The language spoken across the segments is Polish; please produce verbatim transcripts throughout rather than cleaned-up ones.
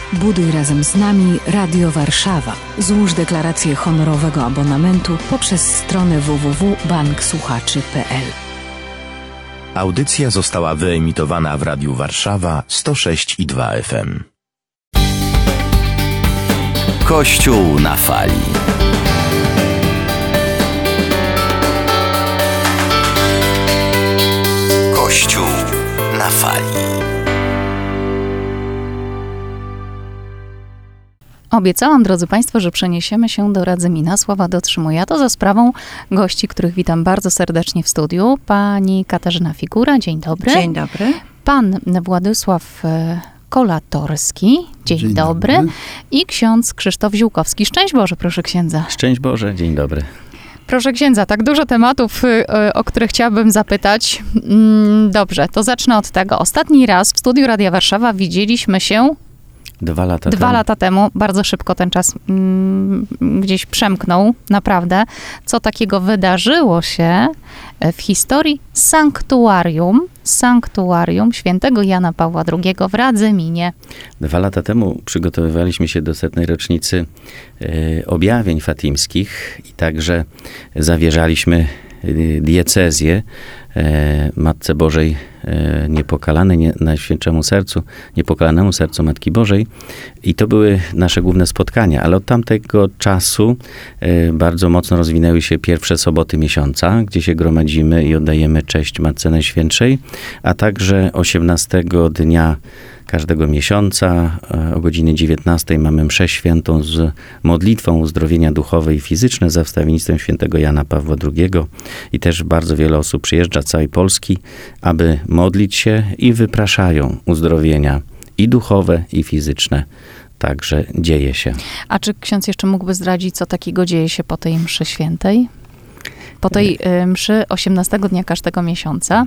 Buduj razem z nami Radio Warszawa. Złóż deklarację honorowego abonamentu poprzez stronę w w w kropka bank słuchaczy kropka p l. Audycja została wyemitowana w Radiu Warszawa sto sześć i dwa F M. Kościół na fali. Kościół na fali. Obiecałam, drodzy Państwo, że przeniesiemy się do Radzymina. Sława dotrzymuje. A to za sprawą gości, których witam bardzo serdecznie w studiu. Pani Katarzyna Figura, dzień dobry. Dzień dobry. Pan Władysław Kolatorski, dzień, dzień dobry. dobry. I ksiądz Krzysztof Ziółkowski. Szczęść Boże, proszę księdza. Szczęść Boże, dzień dobry. Proszę księdza, tak dużo tematów, o które chciałabym zapytać. Dobrze, to zacznę od tego. Ostatni raz w studiu Radia Warszawa widzieliśmy się Dwa lata Dwa temu. lata temu. Bardzo szybko ten czas mm, gdzieś przemknął, naprawdę. Co takiego wydarzyło się w historii sanktuarium, sanktuarium świętego Jana Pawła drugiego w Radzyminie. Dwa lata temu przygotowywaliśmy się do setnej rocznicy e, objawień fatimskich i także zawierzaliśmy e, diecezję e, Matce Bożej e, Niepokalanej, nie, Najświętszemu Sercu, Niepokalanemu Sercu Matki Bożej. I to były nasze główne spotkania, ale od tamtego czasu e, bardzo mocno rozwinęły się pierwsze soboty miesiąca, gdzie się gromadzimy i oddajemy cześć Matce Najświętszej, a także osiemnastego dnia każdego miesiąca o godzinie dziewiętnastej mamy mszę świętą z modlitwą uzdrowienia duchowe i fizyczne za wstawiennictwem świętego Jana Pawła drugiego. I też bardzo wiele osób przyjeżdża z całej Polski, aby modlić się i wypraszają uzdrowienia i duchowe, i fizyczne. Także dzieje się. A czy ksiądz jeszcze mógłby zdradzić, co takiego dzieje się po tej mszy świętej? Po tej y, mszy osiemnastego dnia każdego miesiąca?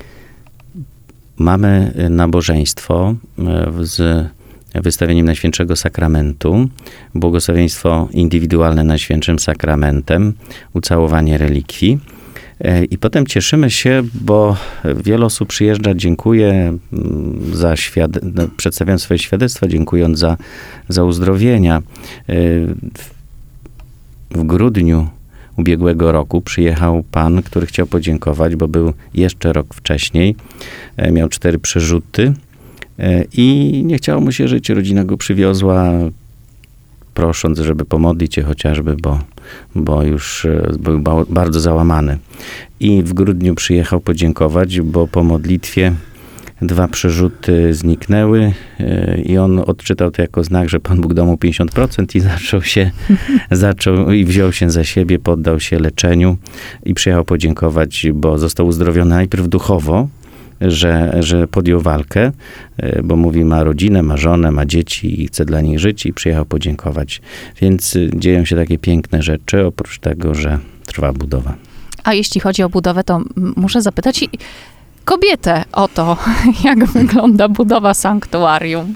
Mamy nabożeństwo z wystawieniem Najświętszego Sakramentu, błogosławieństwo indywidualne Najświętszym Sakramentem, ucałowanie relikwii. I potem cieszymy się, bo wiele osób przyjeżdża, dziękuję za świad- przedstawiając swoje świadectwa, dziękując za, za uzdrowienia. W, w grudniu ubiegłego roku przyjechał pan, który chciał podziękować, bo był jeszcze rok wcześniej. Miał cztery przerzuty i nie chciało mu się żyć. Rodzina go przywiozła, prosząc, żeby pomodlić się chociażby, bo, bo już był bardzo załamany. I w grudniu przyjechał podziękować, bo po modlitwie dwa przerzuty zniknęły i on odczytał to jako znak, że Pan Bóg dał mu pięćdziesiąt procent i zaczął się, zaczął i wziął się za siebie, poddał się leczeniu i przyjechał podziękować, bo został uzdrowiony najpierw duchowo, że, że podjął walkę, bo mówi, ma rodzinę, ma żonę, ma dzieci i chce dla nich żyć i przyjechał podziękować. Więc dzieją się takie piękne rzeczy, oprócz tego, że trwa budowa. A jeśli chodzi o budowę, to muszę zapytać kobietę o to, jak wygląda budowa sanktuarium.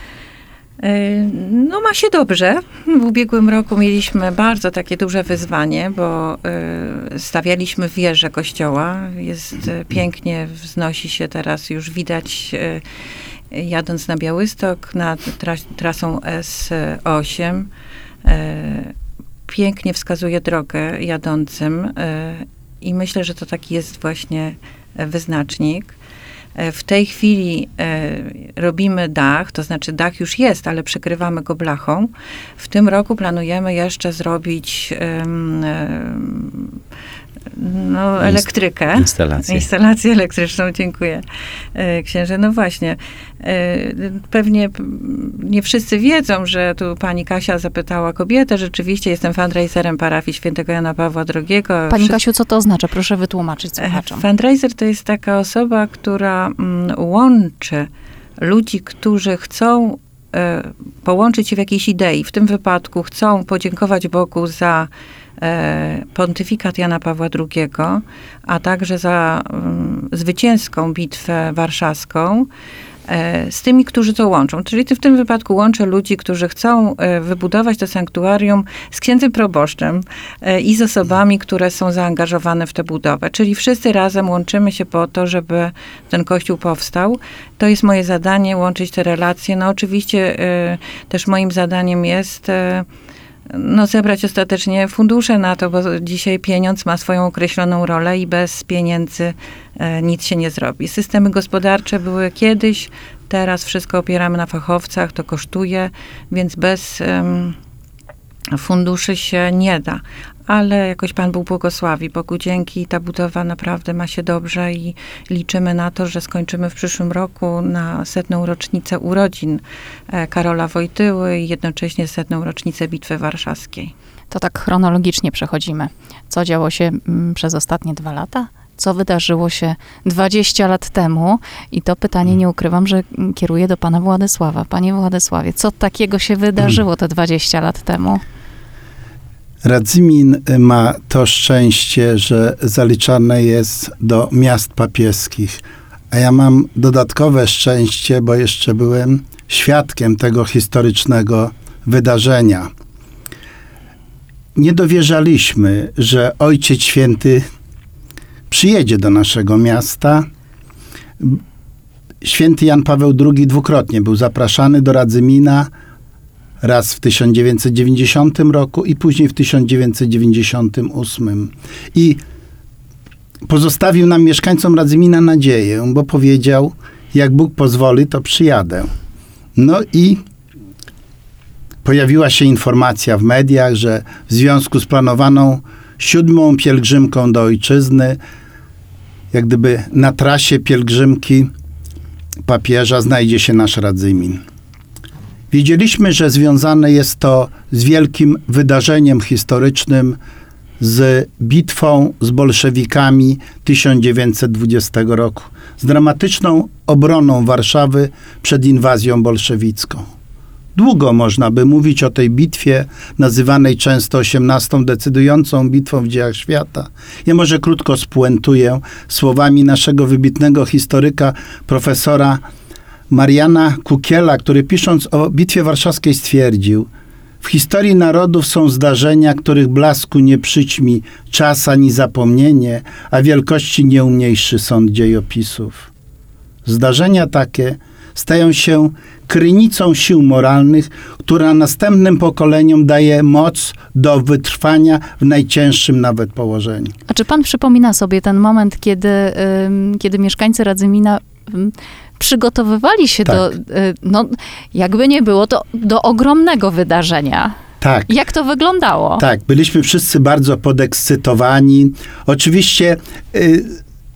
No ma się dobrze. W ubiegłym roku mieliśmy bardzo takie duże wyzwanie, bo stawialiśmy wieżę kościoła. Jest pięknie, wznosi się teraz, już widać jadąc na Białystok, nad tras- trasą S osiem. Pięknie wskazuje drogę jadącym i myślę, że to taki jest właśnie wyznacznik. W tej chwili e, robimy dach, to znaczy dach już jest, ale przykrywamy go blachą. W tym roku planujemy jeszcze zrobić e, no, elektrykę. Instalację. Instalację elektryczną, dziękuję e, księże. No właśnie, e, pewnie nie wszyscy wiedzą, że tu pani Kasia zapytała kobietę. Rzeczywiście jestem fundraiserem parafii świętego Jana Pawła drugiego. Pani Kasiu, co to oznacza? Proszę wytłumaczyć słuchaczom. Fundraiser to jest taka osoba, która mm, łączy ludzi, którzy chcą e, połączyć się w jakiejś idei. W tym wypadku chcą podziękować Bogu za e, pontyfikat Jana Pawła drugiego, a także za mm, zwycięską bitwę warszawską. z tymi, którzy to łączą. Czyli w tym wypadku łączę ludzi, którzy chcą wybudować to sanktuarium z księdzem proboszczem i z osobami, które są zaangażowane w tę budowę. Czyli wszyscy razem łączymy się po to, żeby ten kościół powstał. To jest moje zadanie, łączyć te relacje. No oczywiście też moim zadaniem jest no, zebrać ostatecznie fundusze na to, bo dzisiaj pieniądz ma swoją określoną rolę i bez pieniędzy e, nic się nie zrobi. Systemy gospodarcze były kiedyś, teraz wszystko opieramy na fachowcach, to kosztuje, więc bez em, funduszy się nie da. Ale jakoś Pan Bóg błogosławi. Bogu dzięki, ta budowa naprawdę ma się dobrze i liczymy na to, że skończymy w przyszłym roku na setną rocznicę urodzin Karola Wojtyły i jednocześnie setną rocznicę Bitwy Warszawskiej. To tak chronologicznie przechodzimy. Co działo się mm, przez ostatnie dwa lata? Co wydarzyło się dwadzieścia lat temu? I to pytanie, nie ukrywam, że kieruję do pana Władysława. Panie Władysławie, co takiego się wydarzyło te dwadzieścia lat temu? Radzymin ma to szczęście, że zaliczane jest do miast papieskich. A ja mam dodatkowe szczęście, bo jeszcze byłem świadkiem tego historycznego wydarzenia. Nie dowierzaliśmy, że Ojciec Święty przyjedzie do naszego miasta. Święty Jan Paweł drugi dwukrotnie był zapraszany do Radzymina, raz w tysiąc dziewięćset dziewięćdziesiątym roku i później w tysiąc dziewięćset dziewięćdziesiątym ósmym. I pozostawił nam, mieszkańcom Radzymina, nadzieję, bo powiedział, jak Bóg pozwoli, to przyjadę. No i pojawiła się informacja w mediach, że w związku z planowaną siódmą pielgrzymką do ojczyzny, jak gdyby na trasie pielgrzymki papieża znajdzie się nasz Radzymin. Wiedzieliśmy, że związane jest to z wielkim wydarzeniem historycznym, z bitwą z bolszewikami tysiąc dziewięćset dwudziestego roku, z dramatyczną obroną Warszawy przed inwazją bolszewicką. Długo można by mówić o tej bitwie, nazywanej często osiemnastą decydującą bitwą w dziejach świata. Ja może krótko spuentuję słowami naszego wybitnego historyka, profesora Mariana Kukiela, który pisząc o Bitwie Warszawskiej stwierdził: w historii narodów są zdarzenia, których blasku nie przyćmi czas ani zapomnienie, a wielkości nie umniejszy sąd dziejopisów. Zdarzenia takie stają się krynicą sił moralnych, która następnym pokoleniom daje moc do wytrwania w najcięższym nawet położeniu. A czy pan przypomina sobie ten moment, kiedy, ym, kiedy mieszkańcy Radzymina ym, przygotowywali się tak. do, y, no jakby nie było, to do ogromnego wydarzenia? Tak. Jak to wyglądało? Tak, byliśmy wszyscy bardzo podekscytowani. Oczywiście y,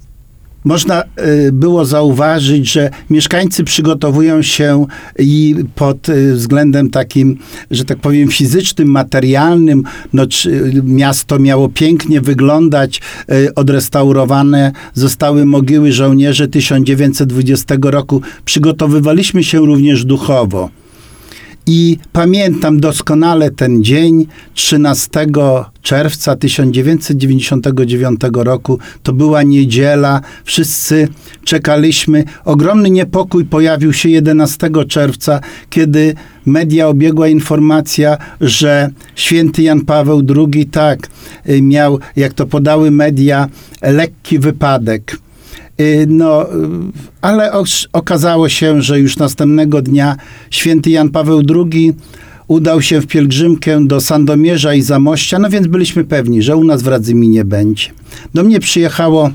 można y, było zauważyć, że mieszkańcy przygotowują się i pod y, względem takim, że tak powiem, fizycznym, materialnym. No, czy, miasto miało pięknie wyglądać. Y, odrestaurowane zostały mogiły żołnierzy tysiąc dziewięćset dwudziestego roku. Przygotowywaliśmy się również duchowo. I pamiętam doskonale ten dzień, trzynastego czerwca tysiąc dziewięćset dziewięćdziesiątego dziewiątego roku. To była niedziela, wszyscy czekaliśmy. Ogromny niepokój pojawił się jedenastego czerwca, kiedy media obiegła informacja, że święty Jan Paweł drugi, tak, miał, jak to podały media, lekki wypadek. No, ale okazało się, że już następnego dnia święty Jan Paweł drugi udał się w pielgrzymkę do Sandomierza i Zamościa, no więc byliśmy pewni, że u nas w Radzyminie będzie. Do mnie przyjechało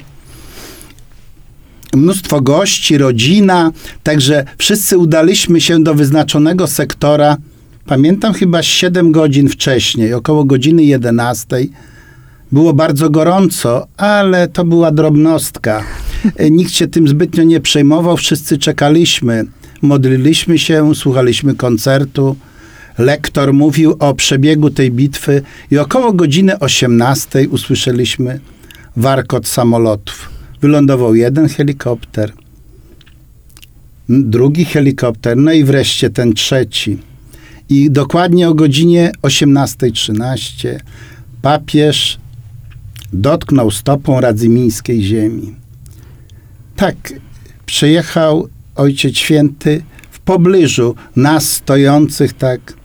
mnóstwo gości, rodzina, także wszyscy udaliśmy się do wyznaczonego sektora, pamiętam chyba siedem godzin wcześniej, około godziny jedenastej. Było bardzo gorąco, ale to była drobnostka. Nikt się tym zbytnio nie przejmował, wszyscy czekaliśmy. Modliliśmy się, słuchaliśmy koncertu. Lektor mówił o przebiegu tej bitwy i około godziny osiemnastej usłyszeliśmy warkot samolotów. Wylądował jeden helikopter, drugi helikopter, no i wreszcie ten trzeci. I dokładnie o godzinie osiemnastej trzynaście papież dotknął stopą radzymińskiej ziemi. Tak, przyjechał Ojciec Święty w pobliżu nas stojących tak.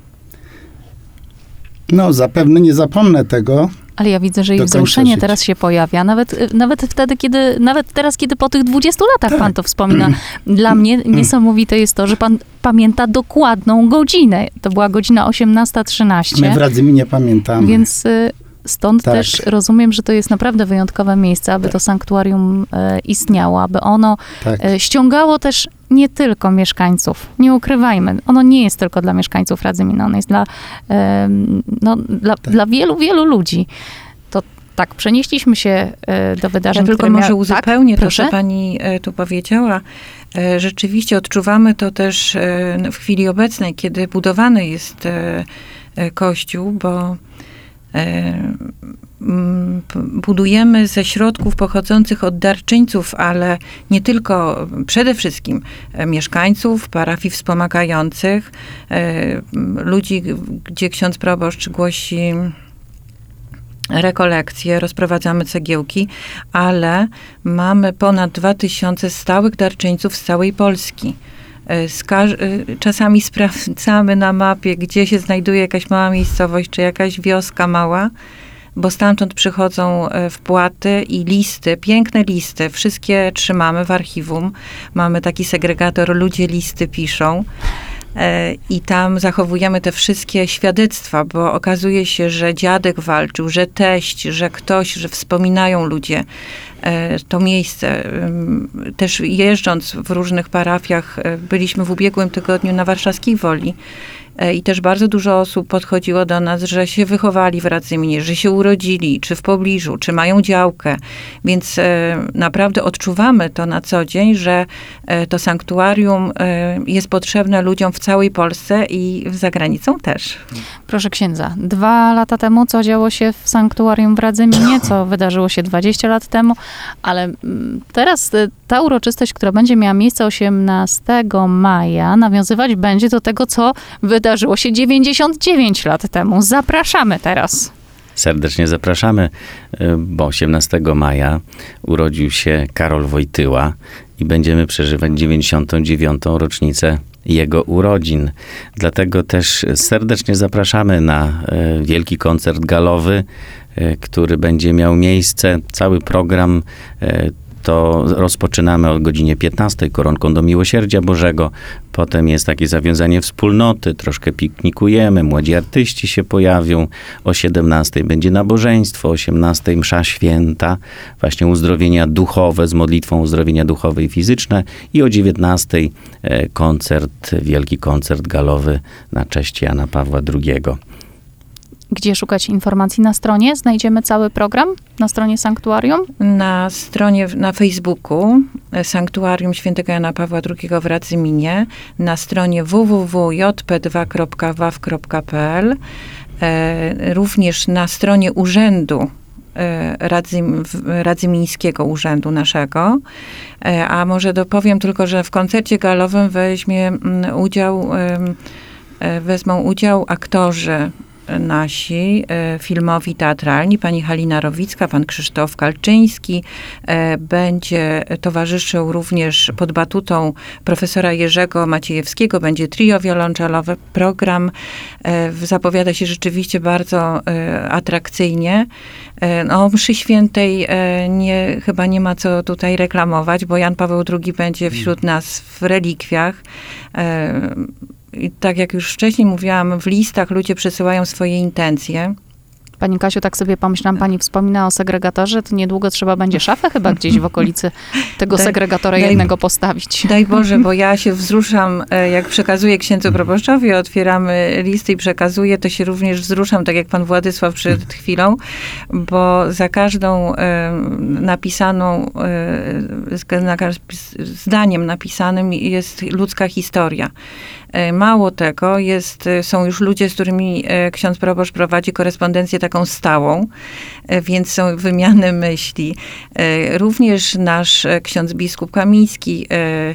No, zapewne nie zapomnę tego. Ale ja widzę, że i Do końca wzruszenie życia. teraz się pojawia. Nawet, nawet wtedy, kiedy, nawet teraz, kiedy po tych dwudziestu latach Tak. pan to wspomina. Dla mnie niesamowite jest to, że pan pamięta dokładną godzinę. To była godzina osiemnasta trzynaście. My w Radzyminie pamiętamy. Więc y, stąd Tak. też rozumiem, że to jest naprawdę wyjątkowe miejsce, aby to sanktuarium e, istniało, aby ono Tak. e, ściągało też nie tylko mieszkańców. Nie ukrywajmy, ono nie jest tylko dla mieszkańców Radzymina, ono jest dla, e, no, dla, Tak. dla wielu, wielu ludzi. To tak, przenieśliśmy się e, do wydarzeń, Ja tylko które może mia- uzupełnię tak? to, Proszę? co pani e, tu powiedziała. E, Rzeczywiście odczuwamy to też e, w chwili obecnej, kiedy budowany jest e, e, Kościół, bo e, mm, p- budujemy ze środków pochodzących od darczyńców, ale nie tylko, przede wszystkim e, mieszkańców, parafii wspomagających, e, m, ludzi, gdzie ksiądz proboszcz głosi rekolekcje, rozprowadzamy cegiełki, ale mamy ponad dwa tysiące stałych darczyńców z całej Polski. E, Z każ- e, czasami sprawdzamy na mapie, gdzie się znajduje jakaś mała miejscowość, czy jakaś wioska mała, bo stamtąd przychodzą e, wpłaty i listy, piękne listy. Wszystkie trzymamy w archiwum. Mamy taki segregator, ludzie listy piszą. E, I tam zachowujemy te wszystkie świadectwa, bo okazuje się, że dziadek walczył, że teść, że ktoś, że wspominają ludzie e, to miejsce. Ym, Też jeżdżąc w różnych parafiach, e, byliśmy w ubiegłym tygodniu na Warszawskiej Woli. E, I też bardzo dużo osób podchodziło do nas, że się wychowali w Radzyminie, że się urodzili, czy w pobliżu, czy mają działkę. Więc e, naprawdę odczuwamy to na co dzień, że e, to sanktuarium e, jest potrzebne ludziom w całej Polsce i za granicą też. Proszę księdza, dwa lata temu, co działo się w sanktuarium w Radzyminie, co wydarzyło się dwadzieścia lat temu, ale mm, teraz y, ta uroczystość, która będzie miała miejsce osiemnastego maja, nawiązywać będzie do tego, co wydarzyło się dziewięćdziesiąt dziewięć lat temu. Zapraszamy teraz. Serdecznie zapraszamy, y, bo osiemnastego maja urodził się Karol Wojtyła i będziemy przeżywać dziewięćdziesiątą dziewiątą rocznicę jego urodzin. Dlatego też serdecznie zapraszamy na y, wielki koncert galowy, y, który będzie miał miejsce. Cały program y, to rozpoczynamy o godzinie piętnastej koronką do Miłosierdzia Bożego. Potem jest takie zawiązanie wspólnoty, troszkę piknikujemy, młodzi artyści się pojawią. O siedemnastej będzie nabożeństwo, o osiemnastej msza święta, właśnie uzdrowienia duchowe z modlitwą uzdrowienia duchowe i fizyczne i o dziewiętnastej e, koncert, wielki koncert galowy na cześć Jana Pawła drugiego. Gdzie szukać informacji na stronie? Znajdziemy cały program na stronie sanktuarium? Na stronie, na Facebooku e, Sanktuarium Świętego Jana Pawła drugiego w Radzyminie, na stronie w w w kropka j p dwa kropka w a w kropka p l, e, również na stronie urzędu e, Radzym, w- Radzymińskiego Urzędu naszego. E, a może dopowiem tylko, że w koncercie galowym weźmie mm, udział, em, e, wezmą udział aktorzy nasi, e, filmowi, teatralni, pani Halina Rowicka, pan Krzysztof Kalczyński. E, będzie towarzyszył również pod batutą profesora Jerzego Maciejewskiego, będzie trio wiolonczelowe. Program e, zapowiada się rzeczywiście bardzo e, atrakcyjnie. E, no, o mszy świętej e, nie, chyba nie ma co tutaj reklamować, bo Jan Paweł drugi będzie wśród nas w relikwiach. E, I tak jak już wcześniej mówiłam, w listach ludzie przesyłają swoje intencje. Pani Kasiu, tak sobie pomyślałam, pani wspomina o segregatorze, to niedługo trzeba będzie szafę chyba gdzieś w okolicy tego Daj- segregatora daj- jednego postawić. Daj Boże, bo ja się wzruszam, e, jak przekazuję księdzu proboszczowi, otwieramy listy i przekazuję, to się również wzruszam, tak jak pan Władysław przed chwilą, bo za każdą e, napisaną, e, na każ- zdaniem napisanym jest ludzka historia. E, Mało tego, jest, e, są już ludzie, z którymi e, ksiądz proboszcz prowadzi korespondencję taką stałą, e, więc są wymiany myśli. E, Również nasz e, ksiądz biskup Kamiński e, e,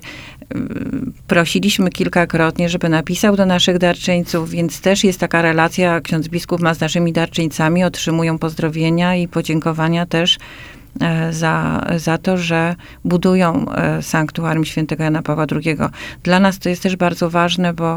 prosiliśmy kilkakrotnie, żeby napisał do naszych darczyńców, więc też jest taka relacja, ksiądz biskup ma z naszymi darczyńcami, otrzymują pozdrowienia i podziękowania też za, za to, że budują sanktuarium świętego Jana Pawła drugiego. Dla nas to jest też bardzo ważne, bo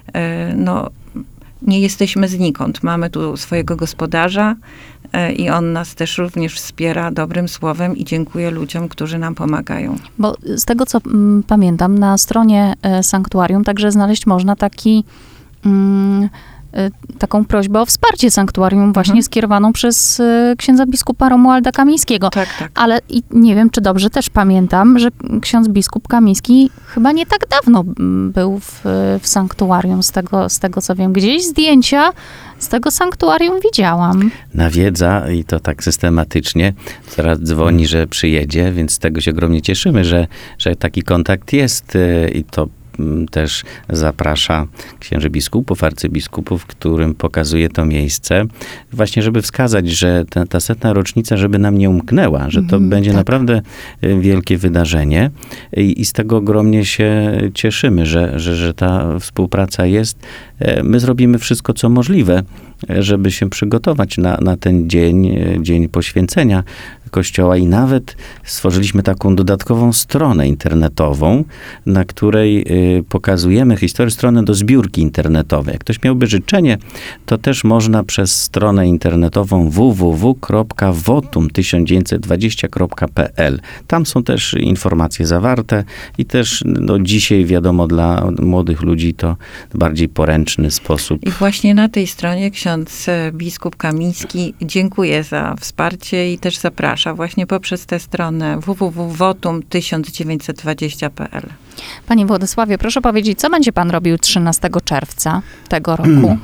no, nie jesteśmy znikąd. Mamy tu swojego gospodarza i on nas też również wspiera dobrym słowem i dziękuję ludziom, którzy nam pomagają. Bo z tego, co mm, pamiętam, na stronie e, sanktuarium także znaleźć można taki, mm, e, taką prośbę o wsparcie sanktuarium właśnie mhm. skierowaną przez e, księdza biskupa Romualda Kamińskiego. Tak, tak. Ale i nie wiem, czy dobrze też pamiętam, że ksiądz biskup Kamiński chyba nie tak dawno był w, w sanktuarium, z tego, z tego co wiem. Gdzieś zdjęcia z tego sanktuarium widziałam. Nawiedza i to tak systematycznie. Teraz dzwoni, że przyjedzie, więc z tego się ogromnie cieszymy, że, że taki kontakt jest i to też zaprasza księży biskupów, arcybiskupów, którym pokazuje to miejsce, właśnie żeby wskazać, że ta, ta setna rocznica, żeby nam nie umknęła, że to mm, będzie tak. naprawdę wielkie wydarzenie i, i z tego ogromnie się cieszymy, że, że, że ta współpraca jest. My zrobimy wszystko, co możliwe, żeby się przygotować na, na ten dzień, dzień poświęcenia Kościoła i nawet stworzyliśmy taką dodatkową stronę internetową, na której pokazujemy historię, stronę do zbiórki internetowej. Jak ktoś miałby życzenie, to też można przez stronę internetową w w w kropka wotum tysiąc dziewięćset dwadzieścia kropka p l. Tam są też informacje zawarte i też no, dzisiaj wiadomo dla młodych ludzi to bardziej poręczny sposób. I właśnie na tej stronie ksiądz biskup Kamiński dziękuję za wsparcie i też zaprasza właśnie poprzez tę stronę w w w kropka wotum tysiąc dziewięćset dwadzieścia kropka p l. Panie Władysławie, proszę powiedzieć, co będzie pan robił trzynastego czerwca tego roku?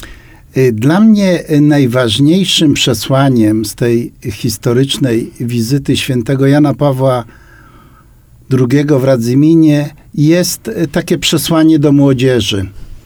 Dla mnie najważniejszym przesłaniem z tej historycznej wizyty świętego Jana Pawła drugiego w Radzyminie jest takie przesłanie do młodzieży.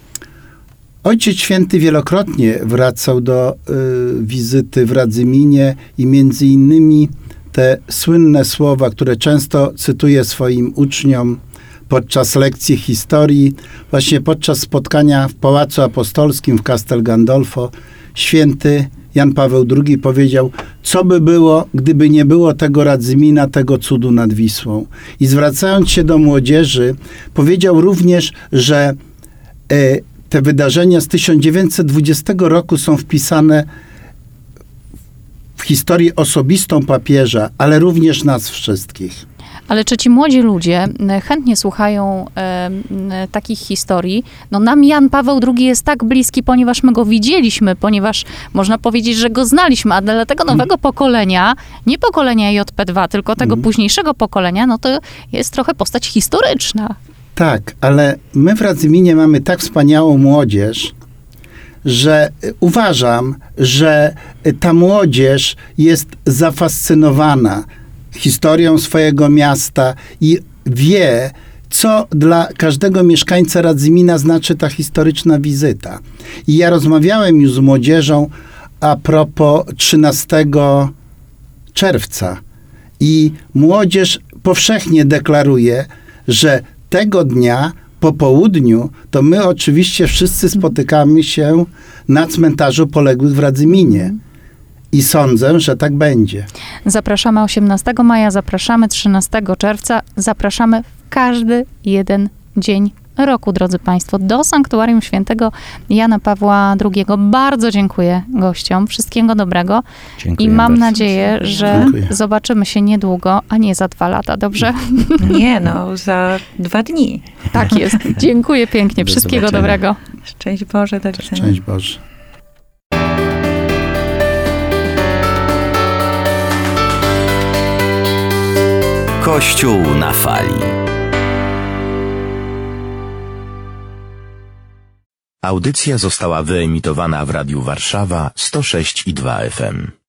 Ojciec Święty wielokrotnie wracał do y, wizyty w Radzyminie i między innymi te słynne słowa, które często cytuję swoim uczniom podczas lekcji historii, właśnie podczas spotkania w Pałacu Apostolskim w Castel Gandolfo, święty Jan Paweł drugi powiedział, co by było, gdyby nie było tego Radzymina, tego cudu nad Wisłą. I zwracając się do młodzieży, powiedział również, że y, te wydarzenia z tysiąc dziewięćset dwudziestego roku są wpisane w historię osobistą papieża, ale również nas wszystkich. Ale czy ci młodzi ludzie chętnie słuchają e, takich historii? No nam Jan Paweł drugi jest tak bliski, ponieważ my go widzieliśmy, ponieważ można powiedzieć, że go znaliśmy, a dla tego nowego pokolenia, nie pokolenia J P dwa, tylko tego mm. późniejszego pokolenia, no to jest trochę postać historyczna. Tak, ale my w Radzyminie mamy tak wspaniałą młodzież, że uważam, że ta młodzież jest zafascynowana historią swojego miasta i wie, co dla każdego mieszkańca Radzymina znaczy ta historyczna wizyta. I ja rozmawiałem już z młodzieżą a propos trzynastego czerwca i młodzież powszechnie deklaruje, że tego dnia po południu to my oczywiście wszyscy spotykamy się na cmentarzu poległych w Radzyminie. I sądzę, że tak będzie. Zapraszamy osiemnastego maja, zapraszamy trzynastego czerwca, zapraszamy w każdy jeden dzień roku, drodzy Państwo, do Sanktuarium Świętego Jana Pawła drugiego. Bardzo dziękuję gościom, wszystkiego dobrego. Dziękuję I mam bardzo. nadzieję, że dziękuję. Zobaczymy się niedługo, a nie za dwa lata, dobrze? Nie, no, za dwa dni. Tak jest. Dziękuję pięknie, do wszystkiego zobaczenia. Dobrego. Szczęść Boże, do widzenia. Szczęść Boże. Kościół na fali. Audycja została wyemitowana w Radiu Warszawa sto sześć i dwa F M.